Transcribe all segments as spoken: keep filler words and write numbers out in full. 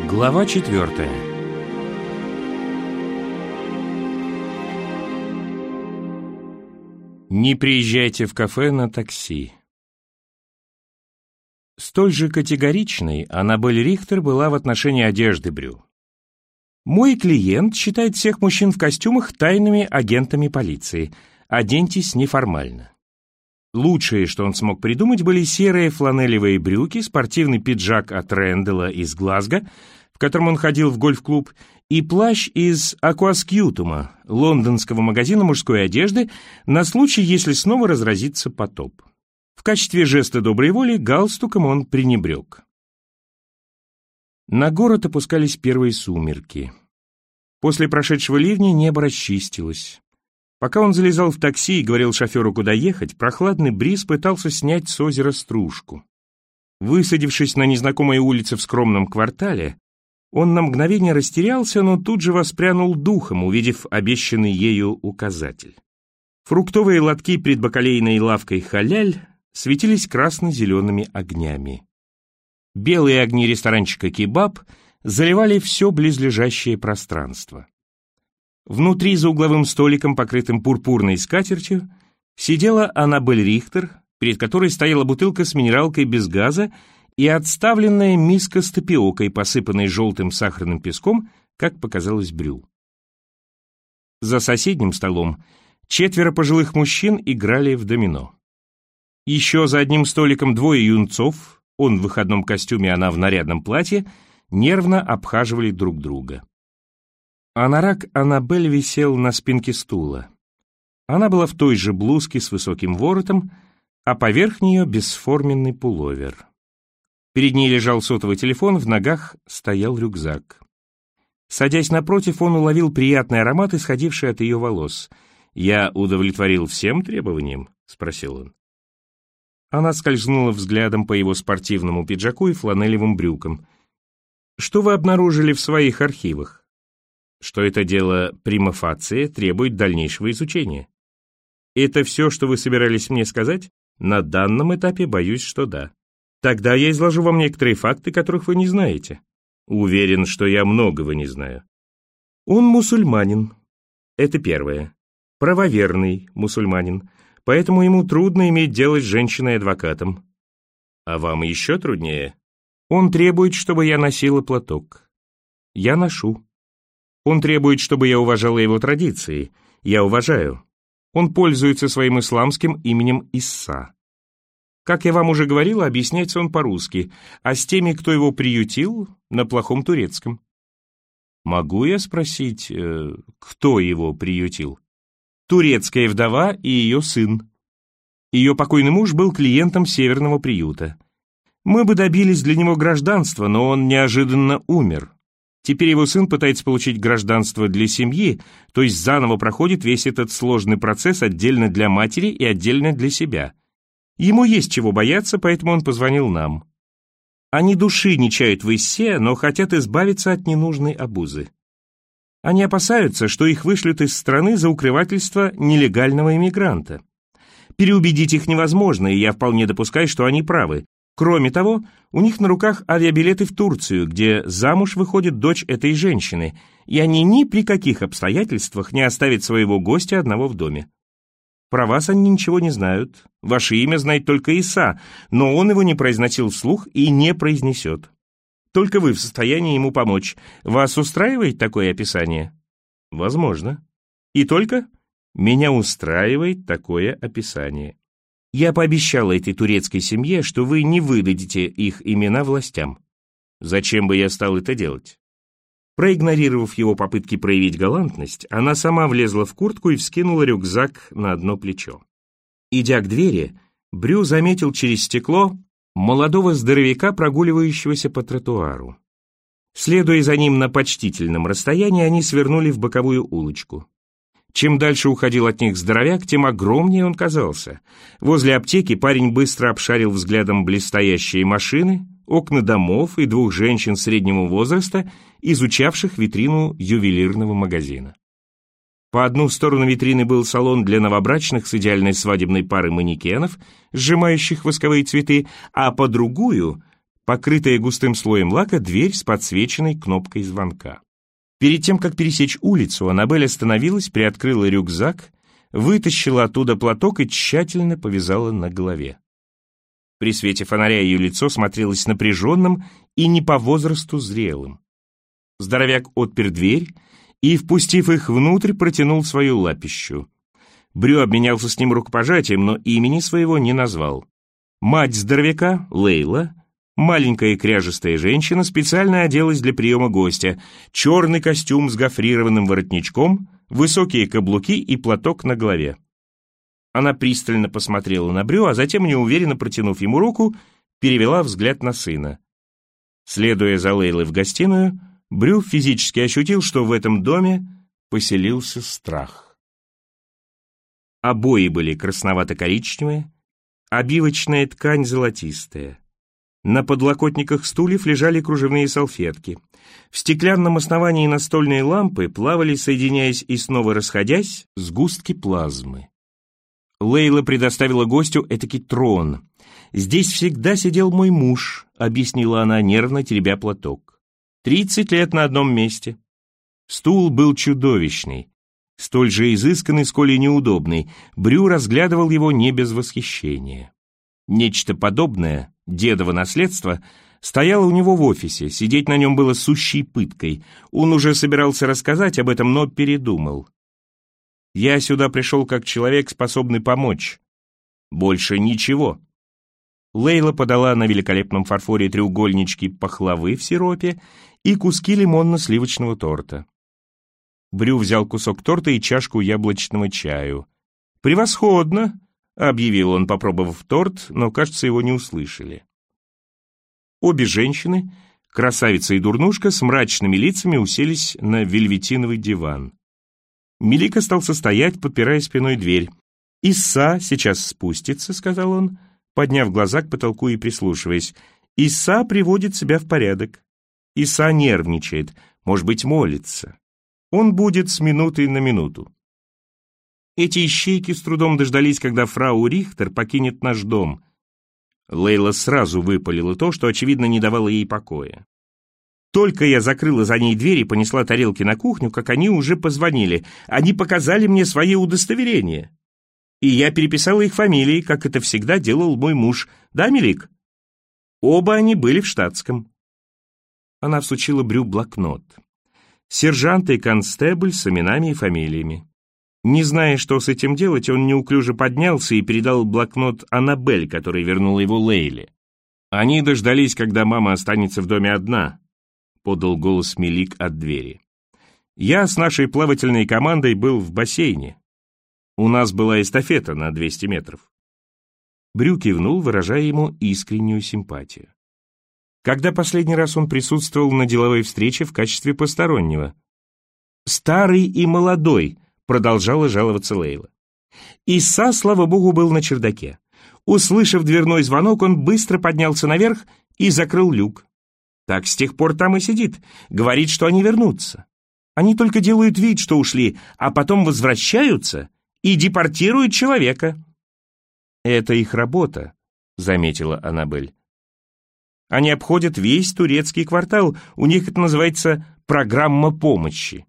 Глава четвертая. Не приезжайте в кафе на такси. Столь же категоричной Аннабель Рихтер была в отношении одежды Брю. «Мой клиент считает всех мужчин в костюмах тайными агентами полиции. Оденьтесь неформально». Лучшее, что он смог придумать, были серые фланелевые брюки, спортивный пиджак от Рэндалла из Глазго, в котором он ходил в гольф-клуб, и плащ из Aquascutum, лондонского магазина мужской одежды, на случай, если снова разразится потоп. В качестве жеста доброй воли галстуком он пренебрег. На город опускались первые сумерки. После прошедшего ливня небо расчистилось. Пока он залезал в такси и говорил шоферу, куда ехать, прохладный бриз пытался снять с озера стружку. Высадившись на незнакомой улице в скромном квартале, он на мгновение растерялся, но тут же воспрянул духом, увидев обещанный ею указатель. Фруктовые лотки пред бакалейной лавкой «Халяль» светились красно-зелеными огнями. Белые огни ресторанчика «Кебаб» заливали все близлежащее пространство. Внутри, за угловым столиком, покрытым пурпурной скатертью, сидела Аннабель Рихтер, перед которой стояла бутылка с минералкой без газа и отставленная миска с тапиокой, посыпанной желтым сахарным песком, как показалось Брю. За соседним столом четверо пожилых мужчин играли в домино. Еще за одним столиком двое юнцов, он в выходном костюме, она в нарядном платье, нервно обхаживали друг друга. Анорак Аннабель висел на спинке стула. Она была в той же блузке с высоким воротом, а поверх нее бесформенный пуловер. Перед ней лежал сотовый телефон, в ногах стоял рюкзак. Садясь напротив, он уловил приятный аромат, исходивший от ее волос. «Я удовлетворил всем требованиям?» — спросил он. Она скользнула взглядом по его спортивному пиджаку и фланелевым брюкам. «Что вы обнаружили в своих архивах?» «Что это дело прима фация требует дальнейшего изучения». «Это все, что вы собирались мне сказать?» «На данном этапе боюсь, что да». «Тогда я изложу вам некоторые факты, которых вы не знаете». «Уверен, что я многого не знаю». «Он мусульманин. Это первое. Правоверный мусульманин. Поэтому ему трудно иметь дело с женщиной-адвокатом». «А вам еще труднее?» «Он требует, чтобы я носила платок. Я ношу. Он требует, чтобы я уважала его традиции. Я уважаю. Он пользуется своим исламским именем Исса. Как я вам уже говорила, объясняется он по-русски, а с теми, кто его приютил, на плохом турецком». «Могу я спросить, э, кто его приютил?» «Турецкая вдова и ее сын. Ее покойный муж был клиентом северного приюта. Мы бы добились для него гражданства, но он неожиданно умер. Теперь его сын пытается получить гражданство для семьи, то есть заново проходит весь этот сложный процесс отдельно для матери и отдельно для себя. Ему есть чего бояться, поэтому он позвонил нам. Они души не чают в Иссе, но хотят избавиться от ненужной обузы. Они опасаются, что их вышлют из страны за укрывательство нелегального иммигранта. Переубедить их невозможно, и я вполне допускаю, что они правы. Кроме того, у них на руках авиабилеты в Турцию, где замуж выходит дочь этой женщины, и они ни при каких обстоятельствах не оставят своего гостя одного в доме. Про вас они ничего не знают. Ваше имя знает только Иса, но он его не произносил вслух и не произнесет. Только вы в состоянии ему помочь. Вас устраивает такое описание? Возможно. И только? Меня устраивает такое описание. Я пообещала этой турецкой семье, что вы не выдадите их имена властям. Зачем бы я стал это делать? Проигнорировав его попытки проявить галантность, она сама влезла в куртку и вскинула рюкзак на одно плечо. Идя к двери, Брю заметил через стекло молодого здоровяка, прогуливающегося по тротуару. Следуя за ним на почтительном расстоянии, они свернули в боковую улочку. Чем дальше уходил от них здоровяк, тем огромнее он казался. Возле аптеки парень быстро обшарил взглядом блестящие машины, окна домов и двух женщин среднего возраста, изучавших витрину ювелирного магазина. По одну сторону витрины был салон для новобрачных с идеальной свадебной парой манекенов, сжимающих восковые цветы, а по другую покрытая густым слоем лака дверь с подсвеченной кнопкой звонка. Перед тем, как пересечь улицу, Аннабель остановилась, приоткрыла рюкзак, вытащила оттуда платок и тщательно повязала на голове. При свете фонаря ее лицо смотрелось напряженным и не по возрасту зрелым. Здоровяк отпер дверь и, впустив их внутрь, протянул свою лапищу. Брю обменялся с ним рукопожатием, но имени своего не назвал. Мать здоровяка, Лейла, маленькая кряжестая женщина, специально оделась для приема гостя. Черный костюм с гофрированным воротничком, высокие каблуки и платок на голове. Она пристально посмотрела на Брю, а затем, неуверенно протянув ему руку, перевела взгляд на сына. Следуя за Лейлой в гостиную, Брю физически ощутил, что в этом доме поселился страх. Обои были красновато-коричневые, обивочная ткань золотистая. На подлокотниках стульев лежали кружевные салфетки. В стеклянном основании настольной лампы плавали, соединяясь и снова расходясь, сгустки плазмы. Лейла предоставила гостю этакий трон. «Здесь всегда сидел мой муж», — объяснила она, нервно теребя платок. «Тридцать лет на одном месте». Стул был чудовищный, столь же изысканный, сколь и неудобный. Брю разглядывал его не без восхищения. Нечто подобное, дедово наследство, стояло у него в офисе. Сидеть на нем было сущей пыткой. Он уже собирался рассказать об этом, но передумал. «Я сюда пришел как человек, способный помочь. Больше ничего». Лейла подала на великолепном фарфоре треугольнички пахлавы в сиропе и куски лимонно-сливочного торта. Брю взял кусок торта и чашку яблочного чаю. «Превосходно!» — объявил он, попробовав торт, но, кажется, его не услышали. Обе женщины, красавица и дурнушка, с мрачными лицами уселись на вельветиновый диван. Мелик остался стоять, подпирая спиной дверь. «Иса сейчас спустится», — сказал он, подняв глаза к потолку и прислушиваясь. «Иса приводит себя в порядок. Иса нервничает, может быть, молится. Он будет с минуты на минуту». Эти ищейки с трудом дождались, когда фрау Рихтер покинет наш дом. Лейла сразу выпалила то, что, очевидно, не давало ей покоя. Только я закрыла за ней дверь и понесла тарелки на кухню, как они уже позвонили. Они показали мне свои удостоверения. И я переписала их фамилии, как это всегда делал мой муж. Да, Мелик? Оба они были в штатском. Она всучила Брю блокнот. Сержант и констебль с именами и фамилиями. Не зная, что с этим делать, он неуклюже поднялся и передал блокнот Аннабель, который вернула его Лейле. «Они дождались, когда мама останется в доме одна», — подал голос Мелик от двери. «Я с нашей плавательной командой был в бассейне. У нас была эстафета на двести метров». Брю кивнул, выражая ему искреннюю симпатию. Когда последний раз он присутствовал на деловой встрече в качестве постороннего? «Старый и молодой», — продолжала жаловаться Лейла. Иса, слава богу, был на чердаке. Услышав дверной звонок, он быстро поднялся наверх и закрыл люк. Так с тех пор там и сидит, говорит, что они вернутся. Они только делают вид, что ушли, а потом возвращаются и депортируют человека. «Это их работа», — заметила Аннабель. «Они обходят весь турецкий квартал, у них это называется программа помощи.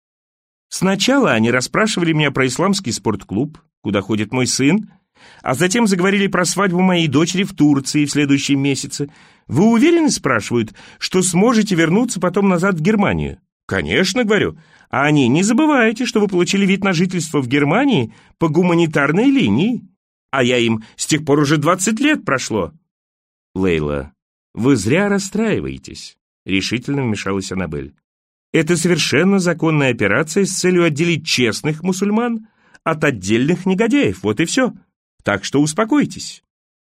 Сначала они расспрашивали меня про исламский спортклуб, куда ходит мой сын, а затем заговорили про свадьбу моей дочери в Турции в следующем месяце. Вы уверены, спрашивают, что сможете вернуться потом назад в Германию? Конечно, говорю. А они, не забывайте, что вы получили вид на жительство в Германии по гуманитарной линии. А я им, с тех пор уже двадцать лет прошло. Лейла, вы зря расстраиваетесь, решительно вмешалась Аннабель. Это совершенно законная операция с целью отделить честных мусульман от отдельных негодяев, вот и все. Так что успокойтесь.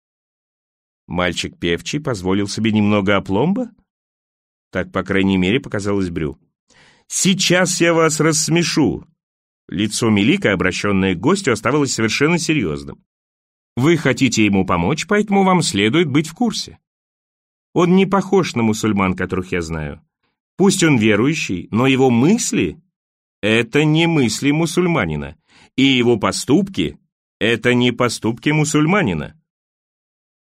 Мальчик певчий позволил себе немного опломба? Так, по крайней мере, показалось Брю. Сейчас я вас рассмешу. Лицо Мелика, обращенное к гостю, оставалось совершенно серьезным. Вы хотите ему помочь, поэтому вам следует быть в курсе. Он не похож на мусульман, которых я знаю. Пусть он верующий, но его мысли — это не мысли мусульманина, и его поступки — это не поступки мусульманина.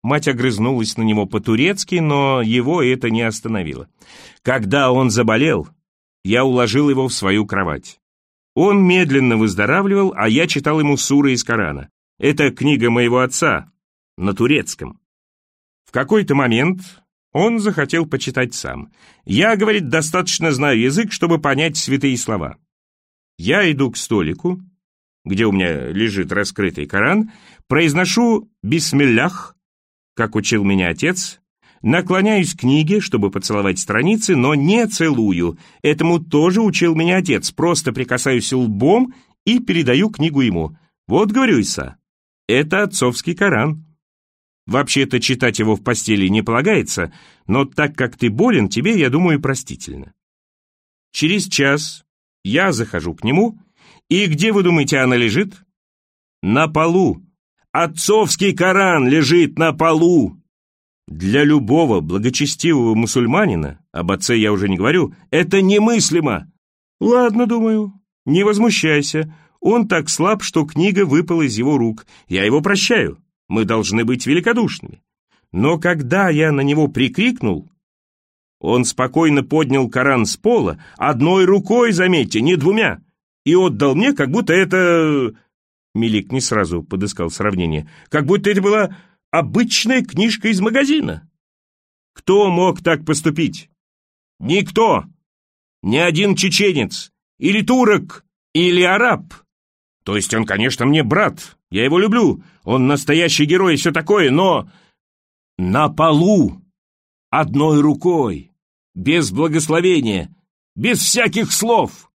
Мать огрызнулась на него по-турецки, но его это не остановило. Когда он заболел, я уложил его в свою кровать. Он медленно выздоравливал, а я читал ему суры из Корана. Это книга моего отца, на турецком. В какой-то момент он захотел почитать сам. Я, говорит, достаточно знаю язык, чтобы понять святые слова. Я иду к столику, где у меня лежит раскрытый Коран, произношу «Бисмиллях», как учил меня отец, наклоняюсь к книге, чтобы поцеловать страницы, но не целую. Этому тоже учил меня отец. Просто прикасаюсь лбом и передаю книгу ему. Вот, говорю, Иса, это отцовский Коран. Вообще-то читать его в постели не полагается, но так как ты болен, тебе, я думаю, простительно. Через час я захожу к нему, и где, вы думаете, она лежит? На полу. Отцовский Коран лежит на полу. Для любого благочестивого мусульманина, об отце я уже не говорю, это немыслимо. Ладно, думаю, не возмущайся. Он так слаб, что книга выпала из его рук. Я его прощаю. Мы должны быть великодушными. Но когда я на него прикрикнул, он спокойно поднял Коран с пола, одной рукой, заметьте, не двумя, и отдал мне, как будто это... Мелик не сразу подыскал сравнение. Как будто это была обычная книжка из магазина. Кто мог так поступить? Никто. Ни один чеченец, или турок, или араб. То есть он, конечно, мне брат. Я его люблю. Он настоящий герой и все такое, но... На полу, одной рукой, без благословения, без всяких слов.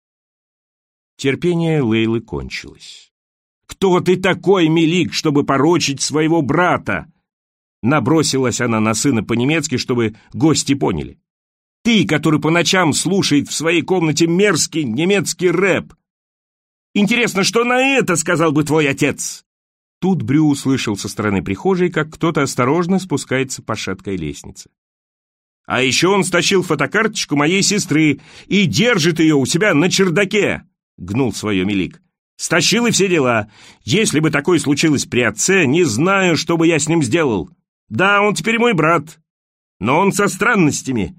Терпение Лейлы кончилось. «Кто ты такой, Мелик, чтобы порочить своего брата?» Набросилась она на сына по-немецки, чтобы гости поняли. «Ты, который по ночам слушает в своей комнате мерзкий немецкий рэп. Интересно, что на это сказал бы твой отец?» Тут Брю услышал со стороны прихожей, как кто-то осторожно спускается по шаткой лестнице. «А еще он стащил фотокарточку моей сестры и держит ее у себя на чердаке», — гнул свое Мелик. «Стащил и все дела. Если бы такое случилось при отце, не знаю, что бы я с ним сделал. Да, он теперь мой брат, но он со странностями».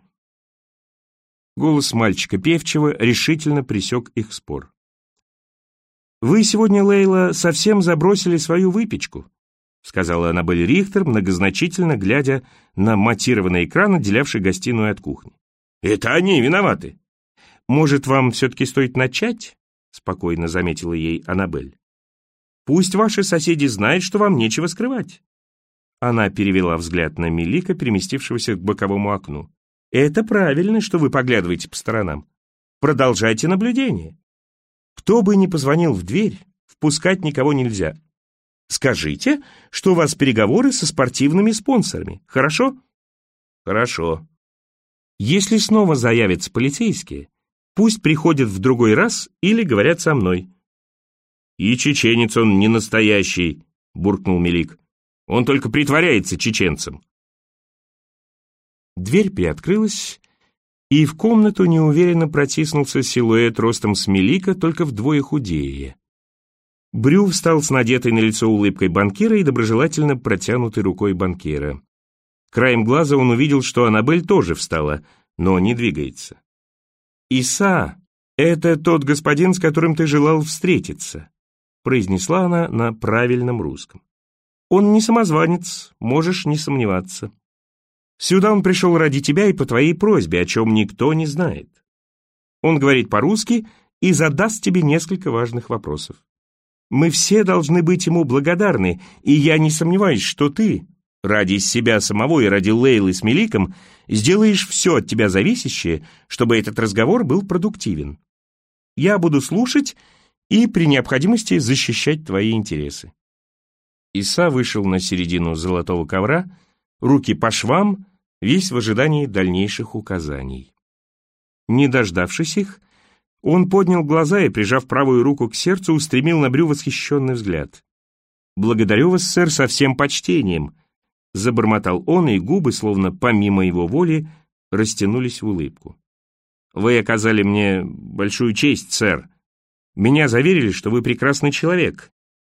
Голос мальчика певчего решительно пресек их спор. «Вы сегодня, Лейла, совсем забросили свою выпечку», сказала Аннабель Рихтер, многозначительно глядя на матированный экран, отделявший гостиную от кухни. «Это они виноваты». «Может, вам все-таки стоит начать?» спокойно заметила ей Аннабель. «Пусть ваши соседи знают, что вам нечего скрывать». Она перевела взгляд на Мелика, переместившегося к боковому окну. «Это правильно, что вы поглядываете по сторонам. Продолжайте наблюдение. Кто бы ни позвонил в дверь, впускать никого нельзя. Скажите, что у вас переговоры со спортивными спонсорами, хорошо?» «Хорошо». «Если снова заявятся полицейские, пусть приходят в другой раз или говорят со мной». «И чеченец он не настоящий», — буркнул Мелик. «Он только притворяется чеченцем». Дверь приоткрылась, и в комнату неуверенно протиснулся силуэт ростом с Мелика, только вдвое худее. Брю встал с надетой на лицо улыбкой банкира и доброжелательно протянутой рукой банкира. Краем глаза он увидел, что Аннабель тоже встала, но не двигается. «Иса, это тот господин, с которым ты желал встретиться», произнесла она на правильном русском. «Он не самозванец, можешь не сомневаться. Сюда он пришел ради тебя и по твоей просьбе, о чем никто не знает. Он говорит по-русски и задаст тебе несколько важных вопросов. Мы все должны быть ему благодарны, и я не сомневаюсь, что ты, ради себя самого и ради Лейлы с Меликом, сделаешь все от тебя зависящее, чтобы этот разговор был продуктивен. Я буду слушать и при необходимости защищать твои интересы». Иса вышел на середину золотого ковра, руки по швам, весь в ожидании дальнейших указаний. Не дождавшись их, он поднял глаза и, прижав правую руку к сердцу, устремил на Брю восхищенный взгляд. «Благодарю вас, сэр, со всем почтением», — забормотал он, и губы, словно помимо его воли, растянулись в улыбку. «Вы оказали мне большую честь, сэр. Меня заверили, что вы прекрасный человек,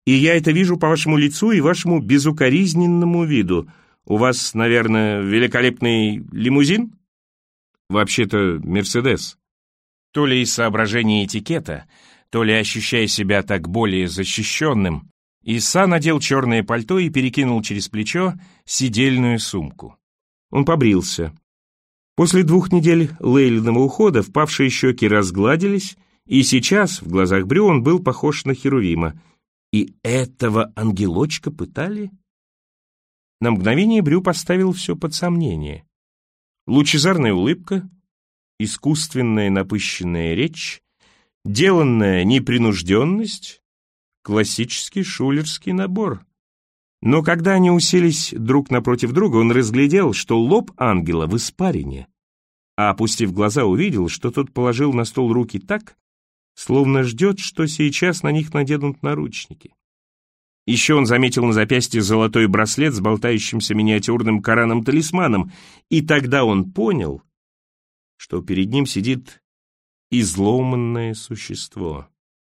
И я это вижу по вашему лицу и вашему безукоризненному виду. У вас, наверное, великолепный лимузин? Вообще-то, Мерседес. То ли из соображений этикета, то ли ощущая себя так более защищенным, Иса надел черное пальто и перекинул через плечо сидельную сумку. Он побрился. После двух недель Лейлиного ухода впавшие щеки разгладились, и сейчас в глазах Брю он был похож на Херувима. И этого ангелочка пытали? На мгновение Брю поставил все под сомнение. Лучезарная улыбка, искусственная напыщенная речь, деланная непринужденность, классический шулерский набор. Но когда они уселись друг напротив друга, он разглядел, что лоб ангела в испарине, а, опустив глаза, увидел, что тот положил на стол руки так, словно ждет, что сейчас на них наденут наручники. Еще он заметил на запястье золотой браслет с болтающимся миниатюрным Кораном-талисманом, и тогда он понял, что перед ним сидит изломанное существо.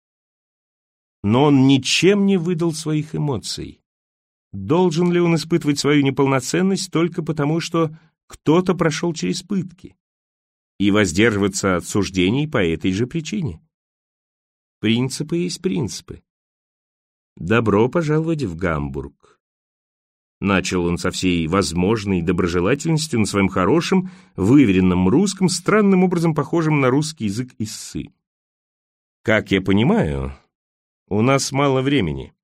Но он ничем не выдал своих эмоций. Должен ли он испытывать свою неполноценность только потому, что кто-то прошел через пытки, и воздерживаться от суждений по этой же причине? Принципы есть принципы. «Добро пожаловать в Гамбург», — начал он со всей возможной доброжелательностью на своем хорошем, выверенном русском, странным образом похожем на русский язык Иссы. «Как я понимаю, у нас мало времени.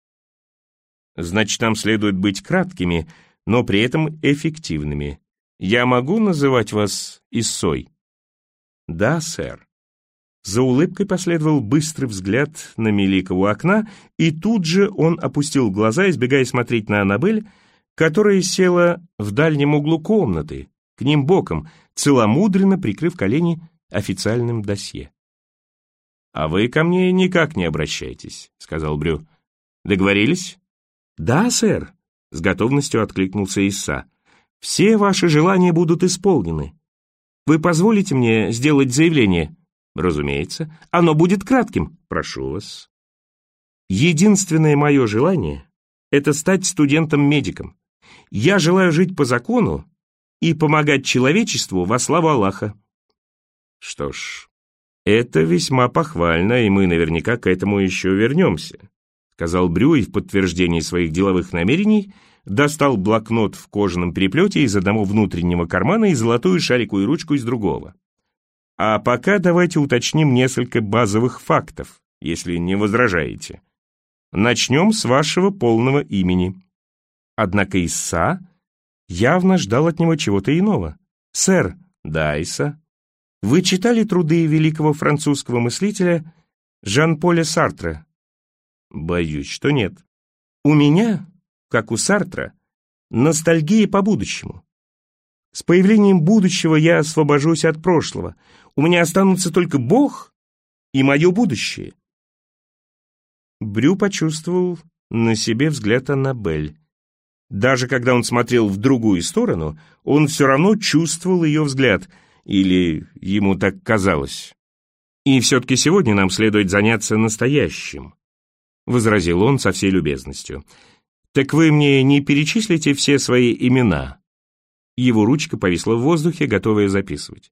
Значит, нам следует быть краткими, но при этом эффективными. Я могу называть вас Иссой?» «Да, сэр». За улыбкой последовал быстрый взгляд на Мелика у окна, и тут же он опустил глаза, избегая смотреть на Аннабель, которая села в дальнем углу комнаты, к ним боком, целомудренно прикрыв колени официальным досье. «А вы ко мне никак не обращайтесь», — сказал Брю. «Договорились?» «Да, сэр», — с готовностью откликнулся Исса. «Все ваши желания будут исполнены. Вы позволите мне сделать заявление?» «Разумеется. Оно будет кратким. Прошу вас». «Единственное мое желание — это стать студентом-медиком. Я желаю жить по закону и помогать человечеству во славу Аллаха». «Что ж, это весьма похвально, и мы наверняка к этому еще вернемся», — сказал Брю, и в подтверждении своих деловых намерений достал блокнот в кожаном переплете из одного внутреннего кармана и золотую шариковую ручку из другого. «А пока давайте уточним несколько базовых фактов, если не возражаете. Начнем с вашего полного имени». Однако Исса явно ждал от него чего-то иного. «Сэр». «Да, Исса». «Вы читали труды великого французского мыслителя Жан-Поля Сартра?» «Боюсь, что нет». «У меня, как у Сартра, ностальгия по будущему. С появлением будущего я освобожусь от прошлого. У меня останутся только Бог и мое будущее». Брю почувствовал на себе взгляд Аннабель. Даже когда он смотрел в другую сторону, он все равно чувствовал ее взгляд, или ему так казалось. «И все-таки сегодня нам следует заняться настоящим», — возразил он со всей любезностью. «Так вы мне не перечислите все свои имена?» Его ручка повисла в воздухе, готовая записывать.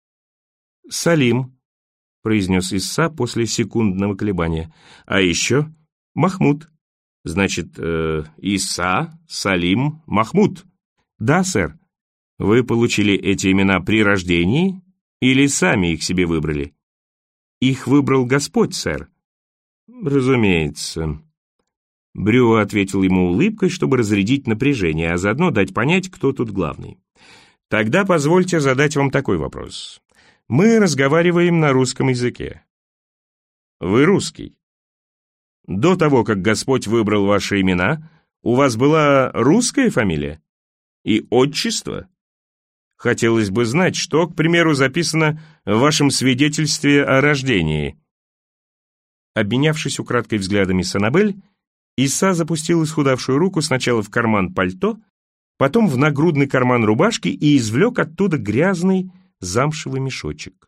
«Салим», — произнес Исса после секундного колебания. «А еще Махмуд». «Значит, э, Иса, Салим, Махмуд». «Да, сэр». «Вы получили эти имена при рождении или сами их себе выбрали?» «Их выбрал Господь, сэр». «Разумеется». Брю ответил ему улыбкой, чтобы разрядить напряжение, а заодно дать понять, кто тут главный. «Тогда позвольте задать вам такой вопрос. Мы разговариваем на русском языке. Вы русский. До того, как Господь выбрал ваши имена, у вас была русская фамилия? И отчество? Хотелось бы знать, что, к примеру, записано в вашем свидетельстве о рождении». Обменявшись украдкой взглядами с Аннабель, Иса запустил исхудавшую руку сначала в карман пальто, потом в нагрудный карман рубашки и извлек оттуда грязный замшевый мешочек.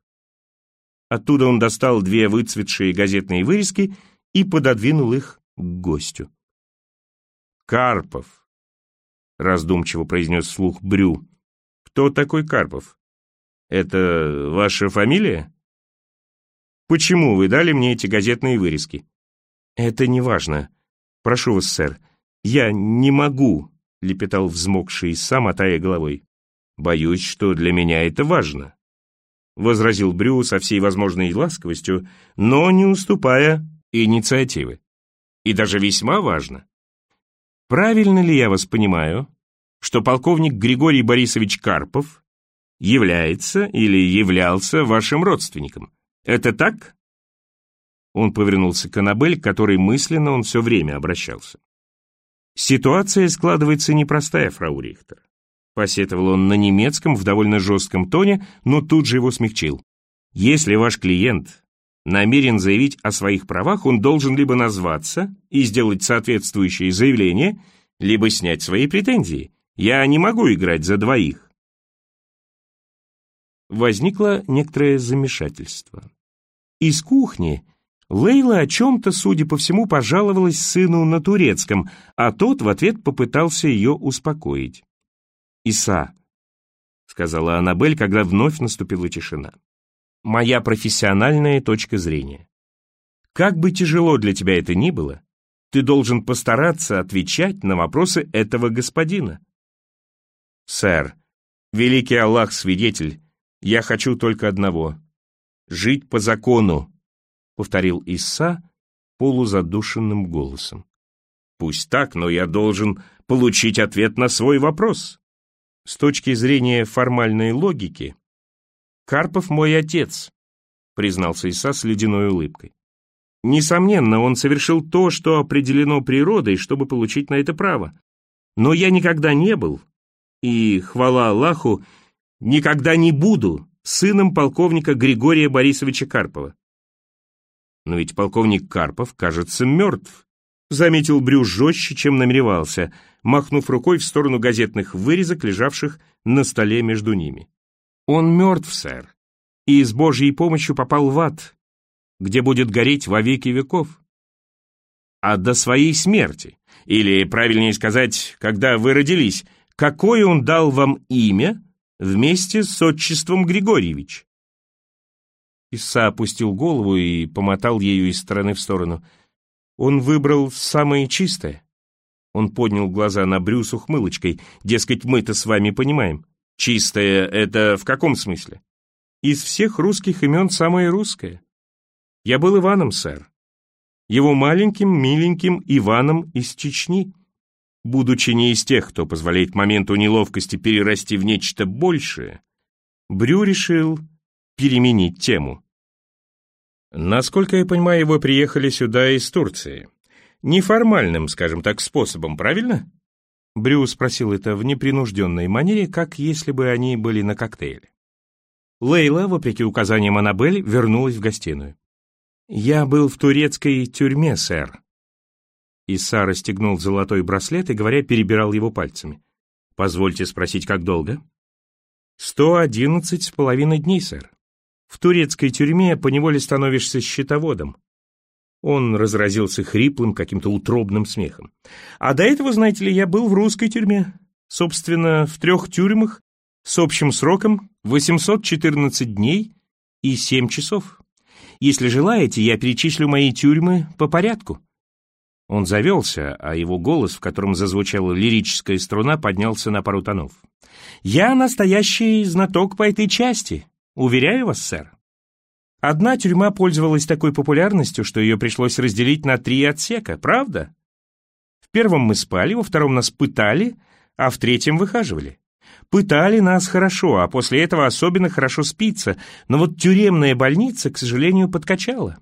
Оттуда он достал две выцветшие газетные вырезки и пододвинул их к гостю. Карпов, раздумчиво произнес вслух Брю. Кто такой Карпов? Это ваша фамилия? Почему вы дали мне эти газетные вырезки? Это не важно. Прошу вас, сэр. Я не могу, лепетал взмокший Исса, мотая головой. Боюсь, что для меня это важно, возразил Брю со всей возможной ласковостью, но не уступая инициативы. И даже весьма важно. Правильно ли я вас понимаю, что полковник Григорий Борисович Карпов является или являлся вашим родственником? Это так? Он повернулся к Аннабель, к которой мысленно он все время обращался. Ситуация складывается непростая, фрау Рихтер. Посетовал он на немецком в довольно жестком тоне, но тут же его смягчил. Если ваш клиент намерен заявить о своих правах, он должен либо назваться и сделать соответствующее заявление, либо снять свои претензии. Я не могу играть за двоих. Возникло некоторое замешательство. Из кухни Лейла о чем-то, судя по всему, пожаловалась сыну на турецком, а тот в ответ попытался ее успокоить. «Иса», — сказала Аннабель, когда вновь наступила тишина, — «моя профессиональная точка зрения. Как бы тяжело для тебя это ни было, ты должен постараться отвечать на вопросы этого господина». «Сэр, великий Аллах свидетель, я хочу только одного — жить по закону», — повторил Исса полузадушенным голосом. «Пусть так, но я должен получить ответ на свой вопрос. С точки зрения формальной логики, Карпов мой отец», — признался Исса с ледяной улыбкой. «Несомненно, он совершил то, что определено природой, чтобы получить на это право. Но я никогда не был, и, хвала Аллаху, никогда не буду сыном полковника Григория Борисовича Карпова». «Но ведь полковник Карпов, кажется, мертв», — заметил Брю жестче, чем намеревался, махнув рукой в сторону газетных вырезок, лежавших на столе между ними. «Он мертв, сэр, и с Божьей помощью попал в ад, где будет гореть во веки веков. А до своей смерти, или, правильнее сказать, когда вы родились, какое он дал вам имя вместе с отчеством Григорьевич?» Исса опустил голову и помотал ею из стороны в сторону. «Он выбрал самое чистое». Он поднял глаза на Брю с ухмылочкой. «Дескать, мы-то с вами понимаем. Чистое — это в каком смысле?» «Из всех русских имен самое русское. Я был Иваном, сэр. Его маленьким, миленьким Иваном из Чечни. Будучи не из тех, кто позволяет моменту неловкости перерасти в нечто большее, Брю решил переменить тему. «Насколько я понимаю, вы приехали сюда из Турции. Неформальным, скажем так, способом, правильно?» Брю спросил это в непринужденной манере, как если бы они были на коктейле. Лейла, вопреки указаниям Аннабель, вернулась в гостиную. «Я был в турецкой тюрьме, сэр». Исса расстегнул золотой браслет и, говоря, перебирал его пальцами. «Позвольте спросить, как долго?» «Сто одиннадцать с половиной дней, сэр. В турецкой тюрьме поневоле становишься счетоводом». Он разразился хриплым, каким-то утробным смехом. «А до этого, знаете ли, я был в русской тюрьме. Собственно, в трех тюрьмах с общим сроком восемьсот четырнадцать дней и семь часов. Если желаете, я перечислю мои тюрьмы по порядку». Он завелся, а его голос, в котором зазвучала лирическая струна, поднялся на пару тонов. «Я настоящий знаток по этой части, уверяю вас, сэр. Одна тюрьма пользовалась такой популярностью, что ее пришлось разделить на три отсека, правда? В первом мы спали, во втором нас пытали, а в третьем выхаживали. Пытали нас хорошо, а после этого особенно хорошо спится, но вот тюремная больница, к сожалению, подкачала.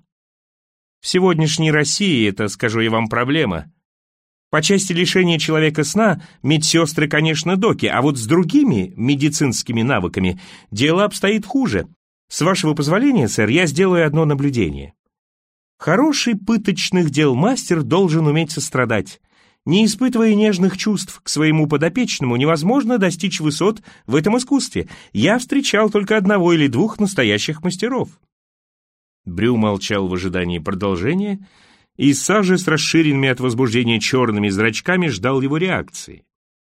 В сегодняшней России это, скажу я вам, проблема. По части лишения человека сна медсестры, конечно, доки, а вот с другими медицинскими навыками дело обстоит хуже. С вашего позволения, сэр, я сделаю одно наблюдение. Хороший пыточных дел мастер должен уметь сострадать. Не испытывая нежных чувств к своему подопечному, невозможно достичь высот в этом искусстве. Я встречал только одного или двух настоящих мастеров». Брю молчал в ожидании продолжения, Иса же с расширенными от возбуждения черными зрачками ждал его реакции.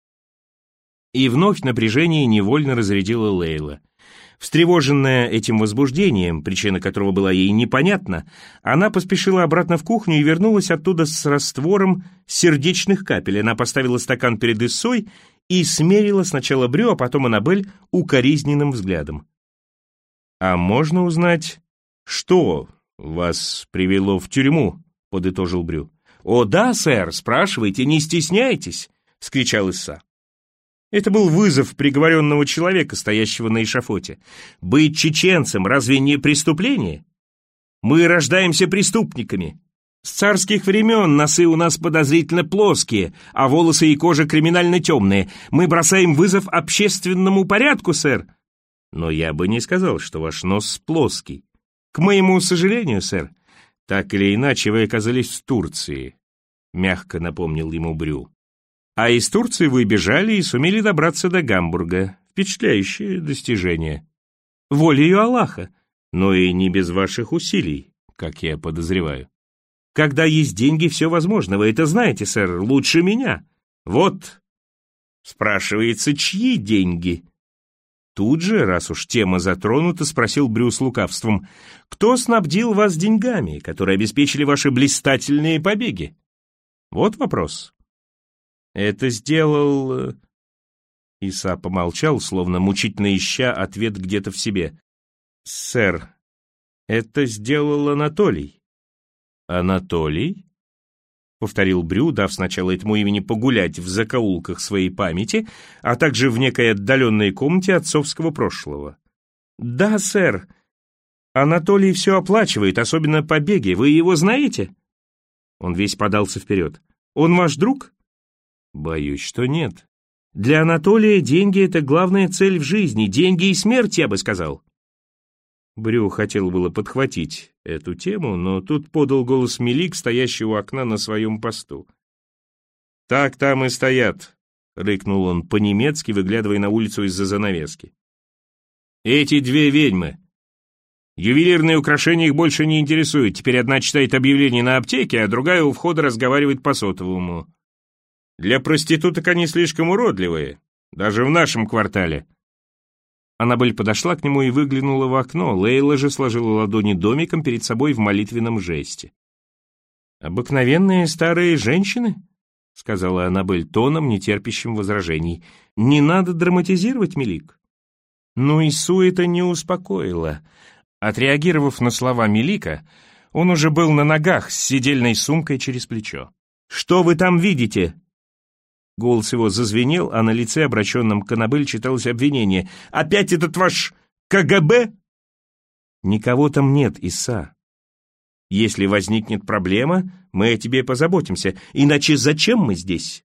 И вновь напряжение невольно разрядила Лейла. Встревоженная этим возбуждением, причина которого была ей непонятна, она поспешила обратно в кухню и вернулась оттуда с раствором сердечных капель. Она поставила стакан перед Иссой и смерила сначала Брю, а потом Аннабель укоризненным взглядом. «А можно узнать, что вас привело в тюрьму?» — подытожил Брю. «О да, сэр, спрашивайте, не стесняйтесь!» — вскричал Исса. Это был вызов приговоренного человека, стоящего на эшафоте. «Быть чеченцем разве не преступление? Мы рождаемся преступниками. С царских времен носы у нас подозрительно плоские, а волосы и кожа криминально темные. Мы бросаем вызов общественному порядку, сэр». «Но я бы не сказал, что ваш нос плоский. К моему сожалению, сэр, так или иначе вы оказались в Турции», — мягко напомнил ему Брю. «А из Турции вы бежали и сумели добраться до Гамбурга. Впечатляющее достижение. Волею Аллаха, но и не без ваших усилий, как я подозреваю. Когда есть деньги, все возможно. Вы это знаете, сэр, лучше меня. Вот, спрашивается, чьи деньги?» Тут же, раз уж тема затронута, спросил Брю с лукавством: «Кто снабдил вас деньгами, которые обеспечили ваши блистательные побеги?» Вот вопрос. «Это сделал...» Иса помолчал, словно мучительно ища ответ где-то в себе. «Сэр, это сделал Анатолий». «Анатолий?» — повторил Брю, дав сначала этому имени погулять в закоулках своей памяти, а также в некой отдаленной комнате отцовского прошлого. «Да, сэр. Анатолий все оплачивает, особенно побеги. Вы его знаете?» Он весь подался вперед. «Он ваш друг?» «Боюсь, что нет. Для Анатолия деньги — это главная цель в жизни. Деньги и смерть, я бы сказал». Брю хотел было подхватить эту тему, но тут подал голос Мелик, стоящий у окна на своем посту. «Так там и стоят», — рыкнул он по-немецки, выглядывая на улицу из-за занавески. «Эти две ведьмы. Ювелирные украшения их больше не интересуют. Теперь одна читает объявление на аптеке, а другая у входа разговаривает по сотовому. Для проституток они слишком уродливые, даже в нашем квартале». Аннабель подошла к нему и выглянула в окно. Лейла же сложила ладони домиком перед собой в молитвенном жесте. «Обыкновенные старые женщины?» — сказала Аннабель тоном, нетерпящим возражений. «Не надо драматизировать, Мелик». Но Ису это не успокоило. Отреагировав на слова Мелика, он уже был на ногах с сидельной сумкой через плечо. «Что вы там видите?» Голос его зазвенел, а на лице, обращенном к Аннабель, читалось обвинение. «Опять этот ваш КГБ?» «Никого там нет, Иса. Если возникнет проблема, мы о тебе позаботимся. Иначе зачем мы здесь?»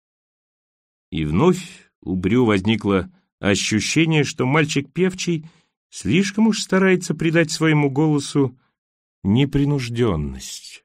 И вновь у Брю возникло ощущение, что мальчик певчий слишком уж старается придать своему голосу непринужденность.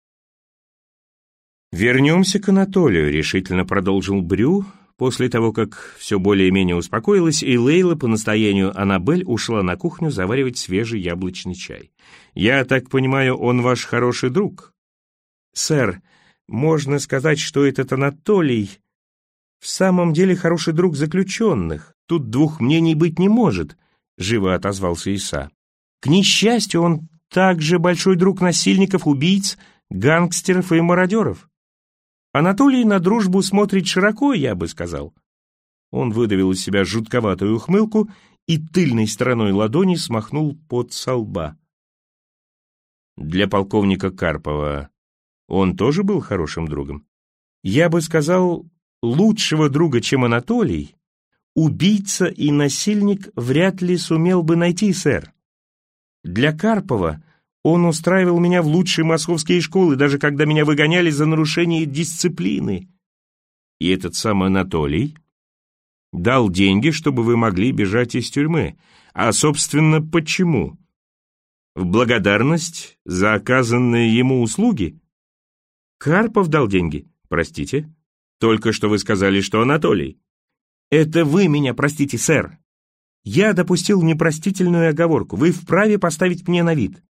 «Вернемся к Анатолию», — решительно продолжил Брю, после того, как все более-менее успокоилось, и Лейла по настоянию Аннабель ушла на кухню заваривать свежий яблочный чай. «Я так понимаю, он ваш хороший друг?» «Сэр, можно сказать, что этот Анатолий в самом деле хороший друг заключенных. Тут двух мнений быть не может», — живо отозвался Иса. «К несчастью, он также большой друг насильников, убийц, гангстеров и мародеров. Анатолий на дружбу смотрит широко, я бы сказал». Он выдавил из себя жутковатую ухмылку и тыльной стороной ладони смахнул пот со лба. «Для полковника Карпова он тоже был хорошим другом?» «Я бы сказал, лучшего друга, чем Анатолий, убийца и насильник вряд ли сумел бы найти, сэр. Для Карпова он устраивал меня в лучшие московские школы, даже когда меня выгоняли за нарушение дисциплины». «И этот самый Анатолий дал деньги, чтобы вы могли бежать из тюрьмы. А, собственно, почему? В благодарность за оказанные ему услуги?» «Карпов дал деньги? Простите? Только что вы сказали, что Анатолий». «Это вы меня простите, сэр. Я допустил непростительную оговорку. Вы вправе поставить мне на вид.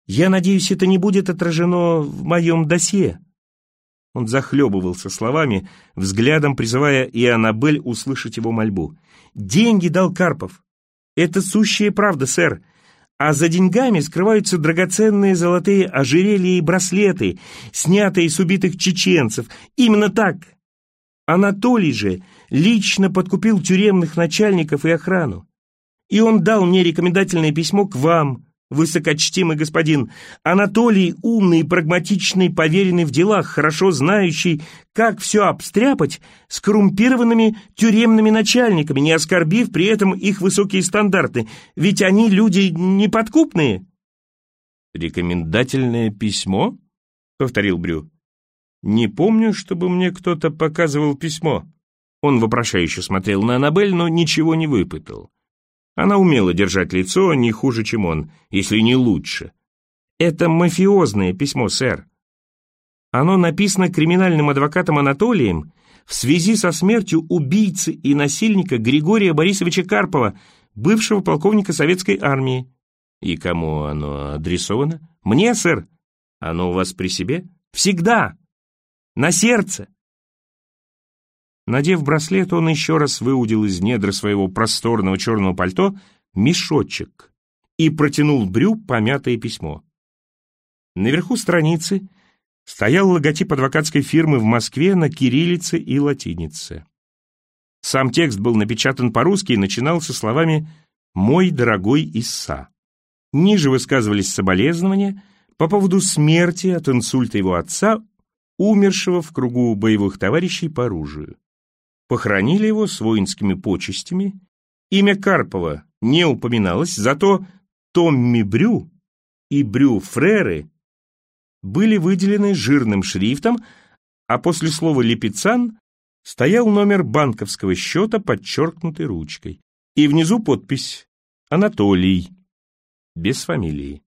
Я надеюсь, это не будет отражено в моем досье». Он захлебывался словами, взглядом призывая и Аннабель услышать его мольбу. «Деньги дал Карпов. Это сущая правда, сэр. А за деньгами скрываются драгоценные золотые ожерелья и браслеты, снятые с убитых чеченцев. Именно так. Анатолий же лично подкупил тюремных начальников и охрану. И он дал мне рекомендательное письмо к вам, высокочтимый господин. Анатолий умный, прагматичный, поверенный в делах, хорошо знающий, как все обстряпать с коррумпированными тюремными начальниками, не оскорбив при этом их высокие стандарты, ведь они люди неподкупные». «Рекомендательное письмо?» — повторил Брю. «Не помню, чтобы мне кто-то показывал письмо». Он вопрошающе смотрел на Аннабель, но ничего не выпытал. Она умела держать лицо не хуже, чем он, если не лучше. «Это мафиозное письмо, сэр. Оно написано криминальным адвокатом Анатолием в связи со смертью убийцы и насильника Григория Борисовича Карпова, бывшего полковника советской армии». «И кому оно адресовано?» «Мне, сэр». «Оно у вас при себе?» «Всегда. На сердце». Надев браслет, он еще раз выудил из недр своего просторного черного пальто мешочек и протянул Брю помятое письмо. Наверху страницы стоял логотип адвокатской фирмы в Москве на кириллице и латинице. Сам текст был напечатан по-русски и начинался словами «Мой дорогой Исса». Ниже высказывались соболезнования по поводу смерти от инсульта его отца, умершего в кругу боевых товарищей по оружию. Похоронили его с воинскими почестями. Имя Карпова не упоминалось, зато Томми Брю и Брю Фреры были выделены жирным шрифтом, а после слова «Липицан» стоял номер банковского счета, подчеркнутый ручкой. И внизу подпись «Анатолий», без фамилии.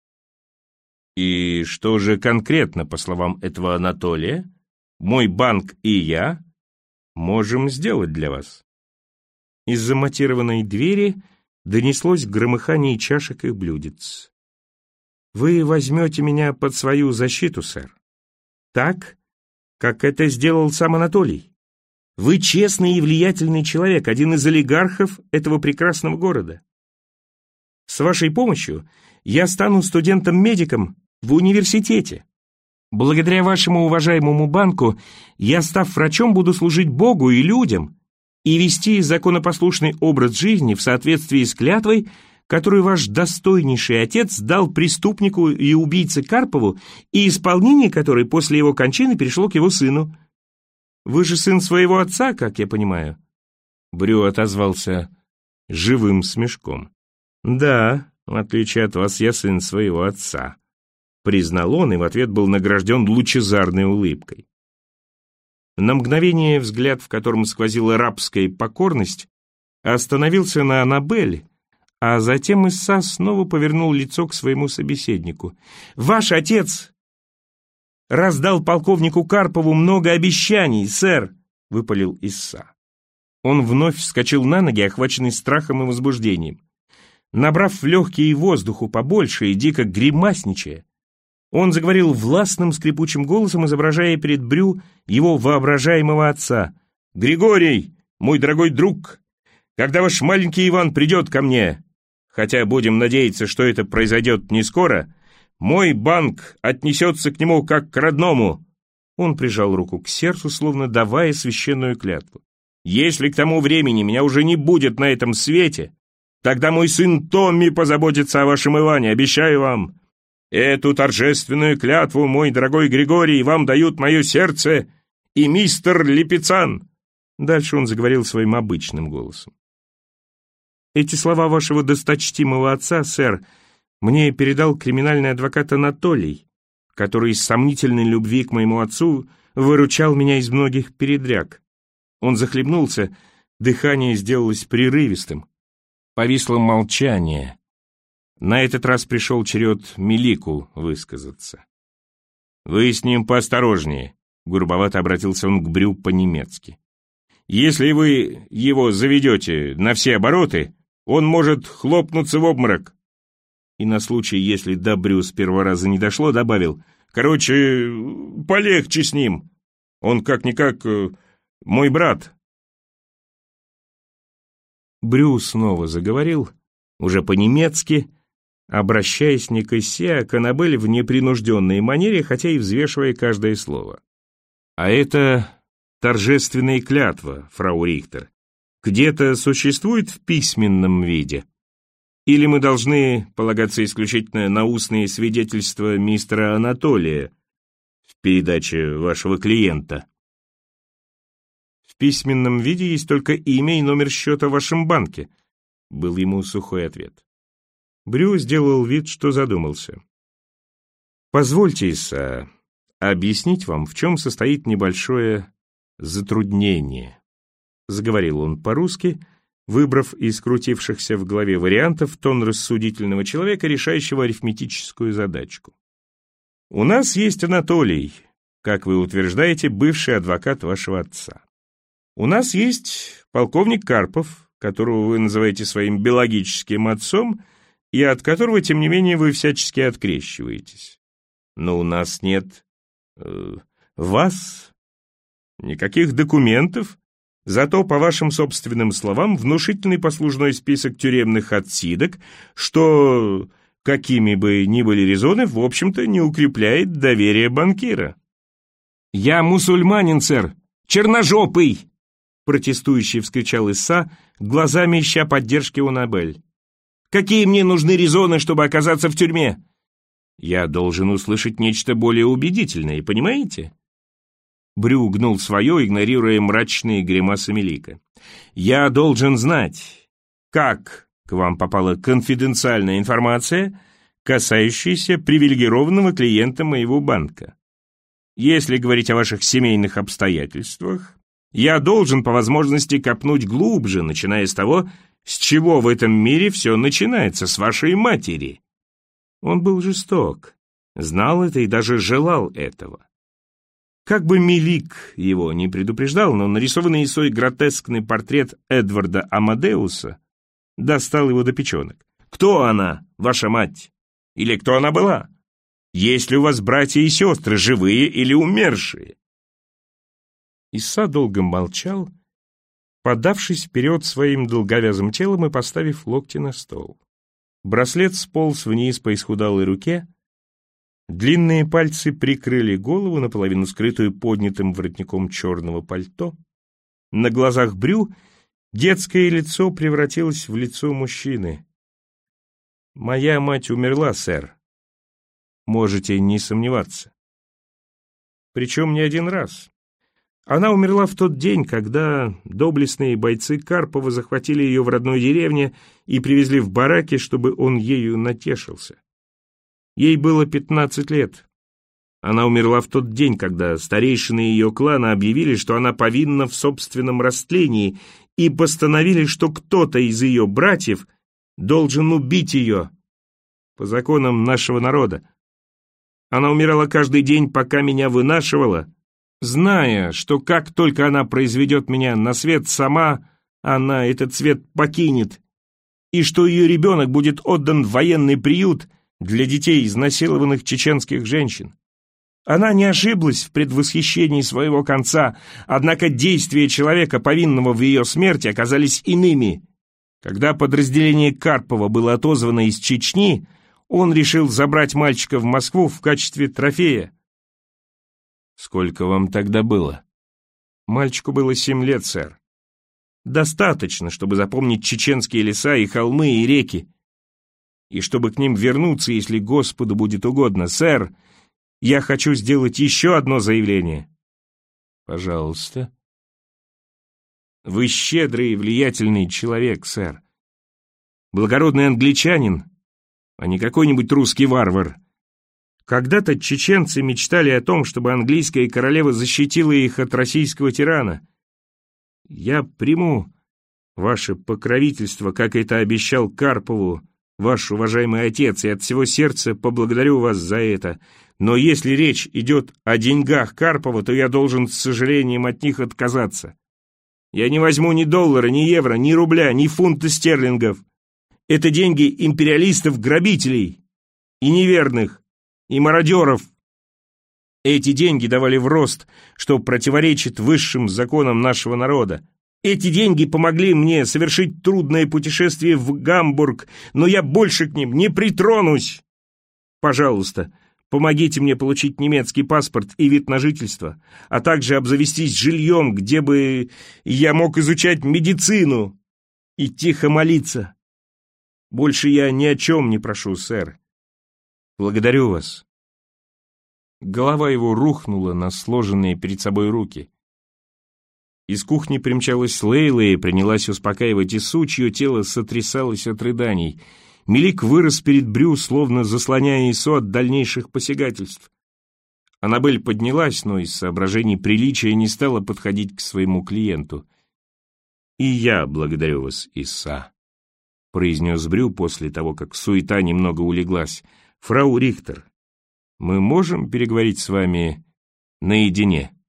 И что же конкретно, по словам этого Анатолия, мой банк и я можем сделать для вас? Из-за матированной двери донеслось громыхание чашек и блюдец. «Вы возьмете меня под свою защиту, сэр, так, как это сделал сам Анатолий. Вы честный и влиятельный человек, один из олигархов этого прекрасного города. С вашей помощью я стану студентом-медиком в университете. Благодаря вашему уважаемому банку я, став врачом, буду служить Богу и людям и вести законопослушный образ жизни в соответствии с клятвой, которую ваш достойнейший отец дал преступнику и убийце Карпову, и исполнение которой после его кончины перешло к его сыну. Вы же сын своего отца, как я понимаю?» Брю отозвался живым смешком. «Да, в отличие от вас, я сын своего отца», — признал он, и в ответ был награжден лучезарной улыбкой. На мгновение взгляд, в котором сквозила рабская покорность, остановился на Аннабель, а затем Исса снова повернул лицо к своему собеседнику. «Ваш отец раздал полковнику Карпову много обещаний, сэр», — выпалил Исса. Он вновь вскочил на ноги, охваченный страхом и возбуждением. Набрав в легкие воздуху побольше и дико гримасничая, он заговорил властным скрипучим голосом, изображая перед Брю его воображаемого отца. «Григорий, мой дорогой друг, когда ваш маленький Иван придет ко мне, хотя будем надеяться, что это произойдет не скоро, мой банк отнесется к нему как к родному». Он прижал руку к сердцу, словно давая священную клятву. «Если к тому времени меня уже не будет на этом свете, тогда мой сын Томми позаботится о вашем Иване, обещаю вам. Эту торжественную клятву, мой дорогой Григорий, вам дают мое сердце и мистер Липицан». Дальше он заговорил своим обычным голосом. «Эти слова вашего досточтимого отца, сэр, мне передал криминальный адвокат Анатолий, который из сомнительной любви к моему отцу выручал меня из многих передряг». Он захлебнулся, дыхание сделалось прерывистым. Повисло молчание. На этот раз пришел черед Мелику высказаться. «Вы с ним поосторожнее», — грубовато обратился он к Брю по-немецки. «Если вы его заведете на все обороты, он может хлопнуться в обморок». и на случай, если до Брю с первого раза не дошло, добавил: «Короче, полегче с ним. Он как-никак э, мой брат». Брю снова заговорил, уже по-немецки, обращаясь не к Иссе, а к Аннабель в непринужденной манере, хотя и взвешивая каждое слово. «А это торжественная клятва, фрау Рихтер, где-то существует в письменном виде? Или мы должны полагаться исключительно на устные свидетельства мистера Анатолия в передаче вашего клиента?» «В письменном виде есть только имя и номер счета в вашем банке», — был ему сухой ответ. Брю сделал вид, что задумался. «Позвольте, Исса, объяснить вам, в чем состоит небольшое затруднение», — заговорил он по-русски, выбрав из крутившихся в голове вариантов тон рассудительного человека, решающего арифметическую задачку. «У нас есть Анатолий, как вы утверждаете, бывший адвокат вашего отца. У нас есть полковник Карпов, которого вы называете своим биологическим отцом, и от которого, тем не менее, вы всячески открещиваетесь. Но у нас нет э, вас, никаких документов, зато, по вашим собственным словам, внушительный послужной список тюремных отсидок, что, какими бы ни были резоны, в общем-то, не укрепляет доверие банкира». «Я мусульманин, сэр, черножопый!» протестующий вскричал Исса, глазами ища поддержки у Аннабель. «Какие мне нужны резоны, чтобы оказаться в тюрьме?» «Я должен услышать нечто более убедительное, понимаете?» Брю гнул свое, игнорируя мрачные гримасы Мелика. «Я должен знать, как к вам попала конфиденциальная информация, касающаяся привилегированного клиента моего банка. Если говорить о ваших семейных обстоятельствах, я должен по возможности копнуть глубже, начиная с того, с чего в этом мире все начинается, с вашей матери». Он был жесток, знал это и даже желал этого. Как бы Мелик его не предупреждал, но нарисованный Исой гротескный портрет Эдварда Амадеуса достал его до печенок. «Кто она, ваша мать? Или кто она была? Есть ли у вас братья и сестры, живые или умершие?» Исса долго молчал, подавшись вперед своим долговязым телом и поставив локти на стол. Браслет сполз вниз по исхудалой руке, длинные пальцы прикрыли голову, наполовину скрытую поднятым воротником черного пальто. На глазах Брю детское лицо превратилось в лицо мужчины. «Моя мать умерла, сэр. Можете не сомневаться. Причем не один раз. Она умерла в тот день, когда доблестные бойцы Карпова захватили ее в родной деревне и привезли в бараки, чтобы он ею натешился. Ей было пятнадцать лет. Она умерла в тот день, когда старейшины ее клана объявили, что она повинна в собственном растлении, и постановили, что кто-то из ее братьев должен убить ее по законам нашего народа. Она умирала каждый день, пока меня вынашивала, зная, что как только она произведет меня на свет, сама она этот свет покинет, и что ее ребенок будет отдан в военный приют для детей изнасилованных чеченских женщин. Она не ошиблась в предвосхищении своего конца, однако действия человека, повинного в ее смерти, оказались иными. Когда подразделение Карпова было отозвано из Чечни, он решил забрать мальчика в Москву в качестве трофея. «Сколько вам тогда было?» «Мальчику было семь лет, сэр. Достаточно, чтобы запомнить чеченские леса и холмы и реки, и чтобы к ним вернуться, если Господу будет угодно. Сэр, я хочу сделать еще одно заявление». «Пожалуйста». «Вы щедрый и влиятельный человек, сэр. Благородный англичанин, а не какой-нибудь русский варвар. Когда-то чеченцы мечтали о том, чтобы английская королева защитила их от российского тирана. Я приму ваше покровительство, как это обещал Карпову ваш уважаемый отец, и от всего сердца поблагодарю вас за это. Но если речь идет о деньгах Карпова, то я должен с сожалением от них отказаться. Я не возьму ни доллара, ни евро, ни рубля, ни фунта стерлингов. Это деньги империалистов-грабителей и неверных, и мародеров. Эти деньги давали в рост, что противоречит высшим законам нашего народа. Эти деньги помогли мне совершить трудное путешествие в Гамбург, но я больше к ним не притронусь. Пожалуйста, помогите мне получить немецкий паспорт и вид на жительство, а также обзавестись жильем, где бы я мог изучать медицину и тихо молиться. Больше я ни о чем не прошу, сэр. Благодарю вас». Голова его рухнула на сложенные перед собой руки. Из кухни примчалась Лейла и принялась успокаивать Ису, чье тело сотрясалось от рыданий. Мелик вырос перед Брю, словно заслоняя Ису от дальнейших посягательств. Аннабель поднялась, но из соображений приличия не стала подходить к своему клиенту. «И я благодарю вас, Иса», — произнес Брю после того, как суета немного улеглась. «Фрау Рихтер, мы можем переговорить с вами наедине?»